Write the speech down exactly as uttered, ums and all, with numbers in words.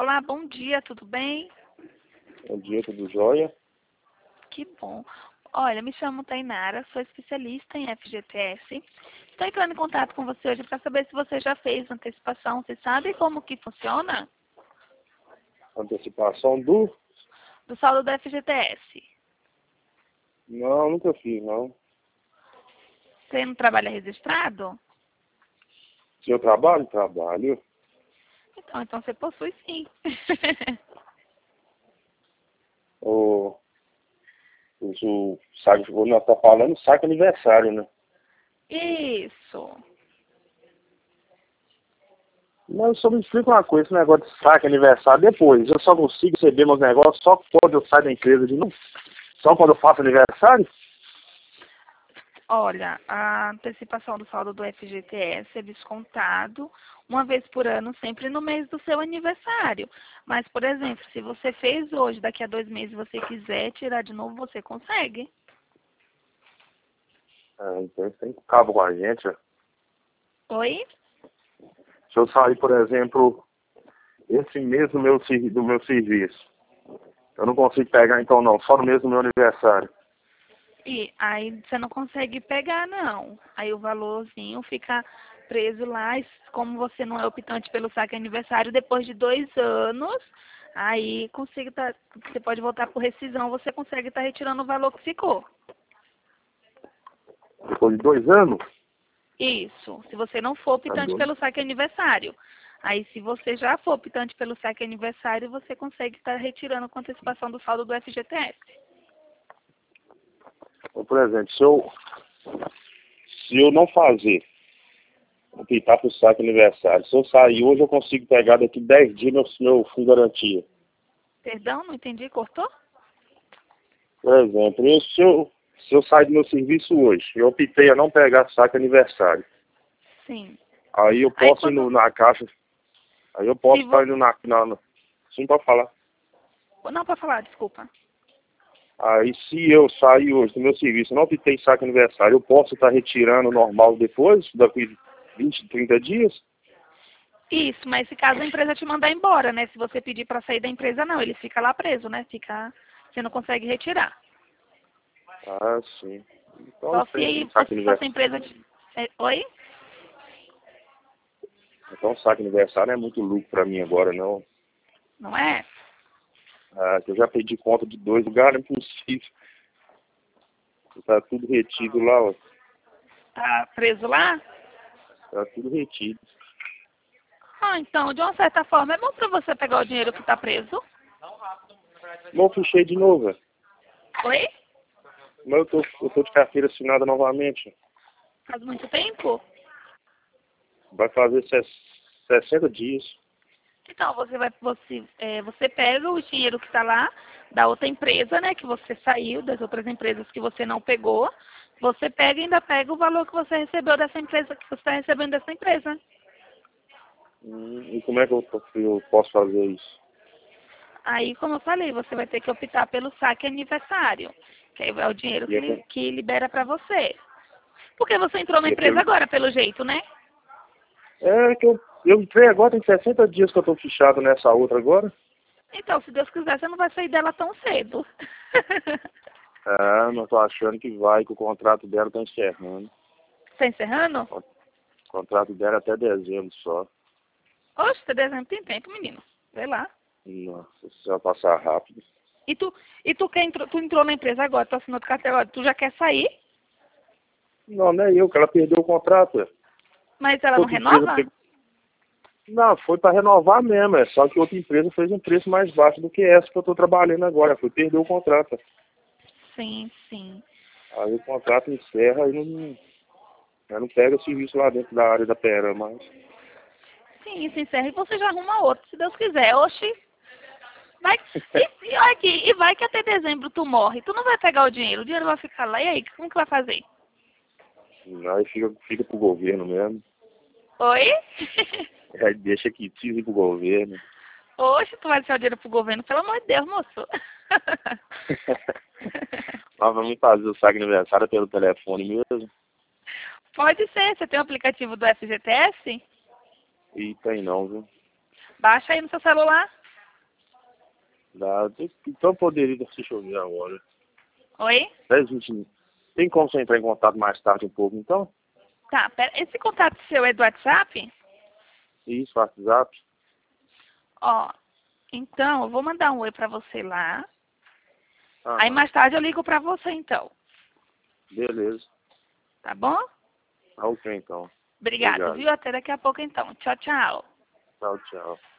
Olá, bom dia, tudo bem? Bom dia, tudo jóia? Que bom. Olha, me chamo Tainara, sou especialista em F G T S. Estou entrando em contato com você hoje para saber se você já fez antecipação. Você sabe como que funciona? Antecipação do? Do saldo do F G T S. Não, nunca fiz, não. Você não trabalha registrado? Se eu trabalho, trabalho. Então, então você possui sim. O, o, o, sabe, o nós tá falando saque aniversário, né? Isso. Mas só me explica uma coisa, esse negócio de saque aniversário depois. Eu só consigo receber meus negócios só quando eu saio da empresa de novo? Só quando eu faço aniversário? Olha, a antecipação do saldo do F G T S é descontado uma vez por ano, sempre no mês do seu aniversário. Mas, por exemplo, se você fez hoje, daqui a dois meses você quiser tirar de novo, você consegue. Ah, então isso tem cabo com a gente. Ó. Oi? Se eu sair, por exemplo, esse mês do meu, servi- do meu serviço, eu não consigo pegar então não, só no mês do meu aniversário. E aí você não consegue pegar, não. Aí o valorzinho fica preso lá, e como você não é optante pelo saque aniversário, depois de dois anos, aí consigo tá, você pode voltar por rescisão, você consegue estar retirando o valor que ficou. Depois de dois anos? Isso, se você não for Tá optante doido. pelo saque aniversário. Aí, se você já for optante pelo saque aniversário, você consegue estar retirando com antecipação do saldo do F G T S. Então, por exemplo, se eu, se eu não fazer, optar para o saque aniversário, se eu sair hoje, eu consigo pegar daqui dez dias meu, meu fundo de garantia. Perdão, não entendi, cortou? Por exemplo, eu, se, eu, se eu sair do meu serviço hoje, eu optei a não pegar saque aniversário. Sim. Aí eu Aí posso ir no, quando. na caixa, aí eu Se posso vo... estar indo na, na, na sim, pode falar. Não, para falar, desculpa. Aí se eu sair hoje do meu serviço, não optei saque aniversário, eu posso estar retirando normal depois, daqui vinte, trinta dias? Isso, mas se caso a empresa te mandar embora, né? Se você pedir para sair da empresa, não, ele fica lá preso, né? Fica. Você não consegue retirar. Ah, sim. Então Só não se tem aí saque só se a aniversário. empresa. Te... É, oi? Então saque aniversário não é muito lucro pra mim agora, não. Não é? Ah, que eu já pedi conta de dois lugares, não é possível. Tá tudo retido lá, ó. Tá preso lá? Tá tudo retido. Ah, então, de uma certa forma, é bom para você pegar o dinheiro que está preso. Não fichei de novo, velho. Oi? Mas eu tô, eu tô de carteira assinada novamente. Faz muito tempo? Vai fazer ses- sessenta dias. Então, você vai, você, é, você pega o dinheiro que está lá da outra empresa, né? Que você saiu, das outras empresas que você não pegou. Você pega e ainda pega o valor que você recebeu dessa empresa, que você está recebendo dessa empresa. Hum, e como é que eu, eu posso fazer isso? Aí, como eu falei, você vai ter que optar pelo saque aniversário, que aí é o dinheiro E que, é, li- com- que libera para você. Porque você entrou na e é, empresa pelo, agora, pelo jeito, né? é que eu, eu entrei agora, tem sessenta dias que eu tô fichado nessa outra agora. Então, se Deus quiser, você não vai sair dela tão cedo. Ah, não tô achando que vai, que o contrato dela tá encerrando. Tá encerrando? O contrato dela é até dezembro só. Oxe, tá dezembro tem tempo, menino. Vê lá. Nossa, isso vai passar rápido. E tu, e tu, quer, entrou, tu entrou na empresa agora, tu assinou o carteira agora, tu já quer sair, Não, não é eu, que ela perdeu o contrato. É. mas ela não Outra empresa renova? pegou. Não, foi para renovar mesmo, é só que outra empresa fez um preço mais baixo do que essa que eu estou trabalhando agora. Foi perder o contrato. Sim, sim. Aí o contrato encerra e não, eu não pega o serviço lá dentro da área da Pera, mas. Sim, se encerra e você já arruma outro, se Deus quiser. Oxi, vai, e, e olha aqui, e vai que até dezembro tu morre, tu não vai pegar o dinheiro, o dinheiro vai ficar lá, e aí, como que vai fazer? Aí fica, fica pro governo mesmo. Oi? Aí deixa que tire pro governo. Oxe, tu vai deixar o dinheiro pro governo, pelo amor de Deus, moço. Nós vamos fazer o saque aniversário pelo telefone mesmo. Pode ser, você tem o aplicativo do F G T S? E tem não, viu? Baixa aí no seu celular. Dá. Então eu poderia, deixa eu ver agora. Oi? dez, vinte. Tem como você entrar em contato mais tarde um pouco, então? Tá, pera, esse contato seu é do WhatsApp? Isso, WhatsApp. Ó, então eu vou mandar um oi pra você lá. Aí Aham. mais tarde eu ligo pra você então, Beleza. tá bom? Tá ok, então. Obrigado, Obrigado. viu? Até daqui a pouco então. Tchau, tchau. Tchau, tchau.